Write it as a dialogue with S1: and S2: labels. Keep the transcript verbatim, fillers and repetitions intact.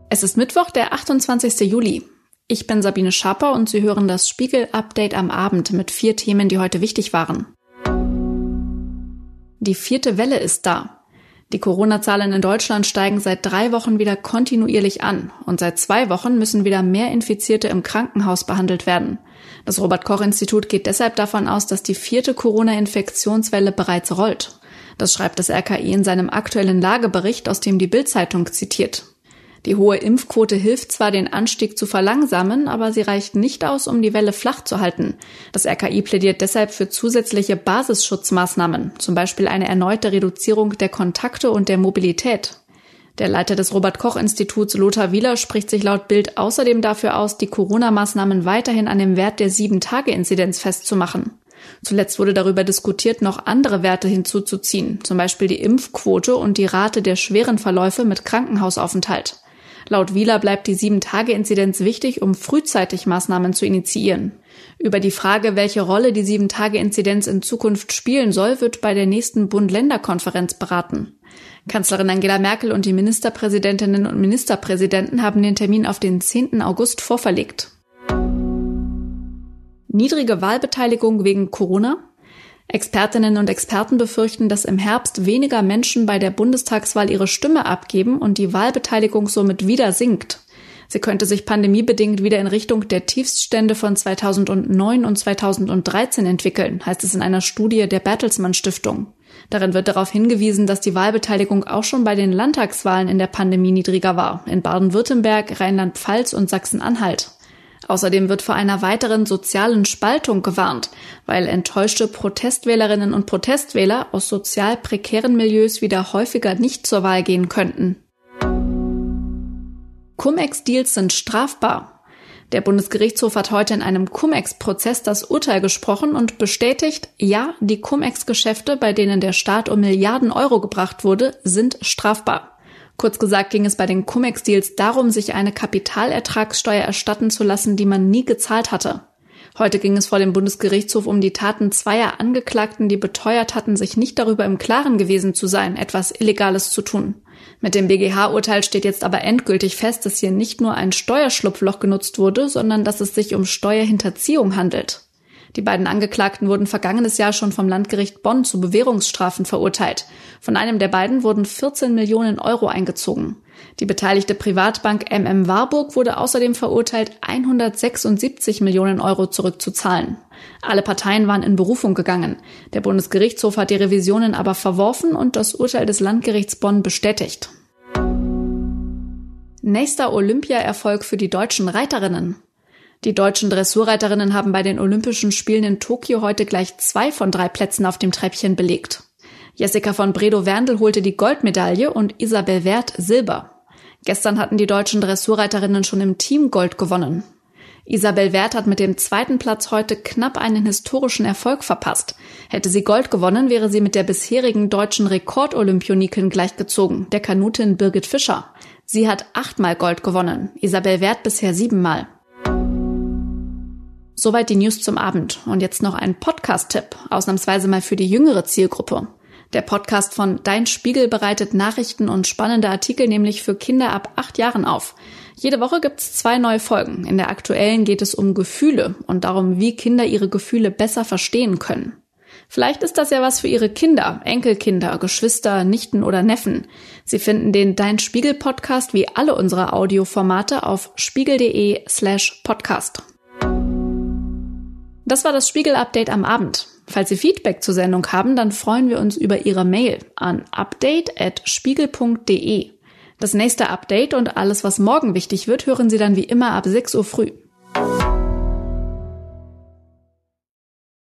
S1: Es ist Mittwoch, der achtundzwanzigsten Juli. Ich bin Sabine Schaper und Sie hören das Spiegel-Update am Abend mit vier Themen, die heute wichtig waren. Die vierte Welle ist da. Die Corona-Zahlen in Deutschland steigen seit drei Wochen wieder kontinuierlich an und seit zwei Wochen müssen wieder mehr Infizierte im Krankenhaus behandelt werden. Das Robert-Koch-Institut geht deshalb davon aus, dass die vierte Corona-Infektionswelle bereits rollt. Das schreibt das R K I in seinem aktuellen Lagebericht, aus dem die Bild-Zeitung zitiert. Die hohe Impfquote hilft zwar, den Anstieg zu verlangsamen, aber sie reicht nicht aus, um die Welle flach zu halten. Das R K I plädiert deshalb für zusätzliche Basisschutzmaßnahmen, zum Beispiel eine erneute Reduzierung der Kontakte und der Mobilität. Der Leiter des Robert-Koch-Instituts, Lothar Wieler, spricht sich laut Bild außerdem dafür aus, die Corona-Maßnahmen weiterhin an dem Wert der sieben Tage Inzidenz festzumachen. Zuletzt wurde darüber diskutiert, noch andere Werte hinzuzuziehen, zum Beispiel die Impfquote und die Rate der schweren Verläufe mit Krankenhausaufenthalt. Laut Wieler bleibt die sieben Tage Inzidenz wichtig, um frühzeitig Maßnahmen zu initiieren. Über die Frage, welche Rolle die sieben Tage Inzidenz in Zukunft spielen soll, wird bei der nächsten Bund-Länder-Konferenz beraten. Kanzlerin Angela Merkel und die Ministerpräsidentinnen und Ministerpräsidenten haben den Termin auf den zehnten August vorverlegt. Niedrige Wahlbeteiligung wegen Corona? Expertinnen und Experten befürchten, dass im Herbst weniger Menschen bei der Bundestagswahl ihre Stimme abgeben und die Wahlbeteiligung somit wieder sinkt. Sie könnte sich pandemiebedingt wieder in Richtung der Tiefststände von zweitausendneun und zweitausenddreizehn entwickeln, heißt es in einer Studie der Bertelsmann Stiftung. Darin wird darauf hingewiesen, dass die Wahlbeteiligung auch schon bei den Landtagswahlen in der Pandemie niedriger war, in Baden-Württemberg, Rheinland-Pfalz und Sachsen-Anhalt. Außerdem wird vor einer weiteren sozialen Spaltung gewarnt, weil enttäuschte Protestwählerinnen und Protestwähler aus sozial prekären Milieus wieder häufiger nicht zur Wahl gehen könnten. Cum-Ex-Deals sind strafbar. Der Bundesgerichtshof hat heute in einem Cum-Ex-Prozess das Urteil gesprochen und bestätigt, ja, die Cum-Ex-Geschäfte, bei denen der Staat um Milliarden Euro gebracht wurde, sind strafbar. Kurz gesagt ging es bei den Cum-Ex-Deals darum, sich eine Kapitalertragssteuer erstatten zu lassen, die man nie gezahlt hatte. Heute ging es vor dem Bundesgerichtshof um die Taten zweier Angeklagten, die beteuert hatten, sich nicht darüber im Klaren gewesen zu sein, etwas Illegales zu tun. Mit dem B G H-Urteil steht jetzt aber endgültig fest, dass hier nicht nur ein Steuerschlupfloch genutzt wurde, sondern dass es sich um Steuerhinterziehung handelt. Die beiden Angeklagten wurden vergangenes Jahr schon vom Landgericht Bonn zu Bewährungsstrafen verurteilt. Von einem der beiden wurden vierzehn Millionen Euro eingezogen. Die beteiligte Privatbank M M Warburg wurde außerdem verurteilt, hundertsechsundsiebzig Millionen Euro zurückzuzahlen. Alle Parteien waren in Berufung gegangen. Der Bundesgerichtshof hat die Revisionen aber verworfen und das Urteil des Landgerichts Bonn bestätigt. Nächster Olympia-Erfolg für die deutschen Reiterinnen. Die deutschen Dressurreiterinnen haben bei den Olympischen Spielen in Tokio heute gleich zwei von drei Plätzen auf dem Treppchen belegt. Jessica von Bredow-Werndl holte die Goldmedaille und Isabel Werth Silber. Gestern hatten die deutschen Dressurreiterinnen schon im Team Gold gewonnen. Isabel Werth hat mit dem zweiten Platz heute knapp einen historischen Erfolg verpasst. Hätte sie Gold gewonnen, wäre sie mit der bisherigen deutschen Rekordolympionikin gleichgezogen, der Kanutin Birgit Fischer. Sie hat achtmal Gold gewonnen, Isabel Werth bisher siebenmal. Soweit die News zum Abend. Und jetzt noch ein Podcast-Tipp, ausnahmsweise mal für die jüngere Zielgruppe. Der Podcast von Dein Spiegel bereitet Nachrichten und spannende Artikel nämlich für Kinder ab acht Jahren auf. Jede Woche gibt's zwei neue Folgen. In der aktuellen geht es um Gefühle und darum, wie Kinder ihre Gefühle besser verstehen können. Vielleicht ist das ja was für Ihre Kinder, Enkelkinder, Geschwister, Nichten oder Neffen. Sie finden den Dein Spiegel Podcast wie alle unsere Audioformate auf spiegel.de slash podcast. Das war das Spiegel-Update am Abend. Falls Sie Feedback zur Sendung haben, dann freuen wir uns über Ihre Mail an update at spiegel punkt de. Das nächste Update und alles, was morgen wichtig wird, hören Sie dann wie immer ab sechs Uhr früh.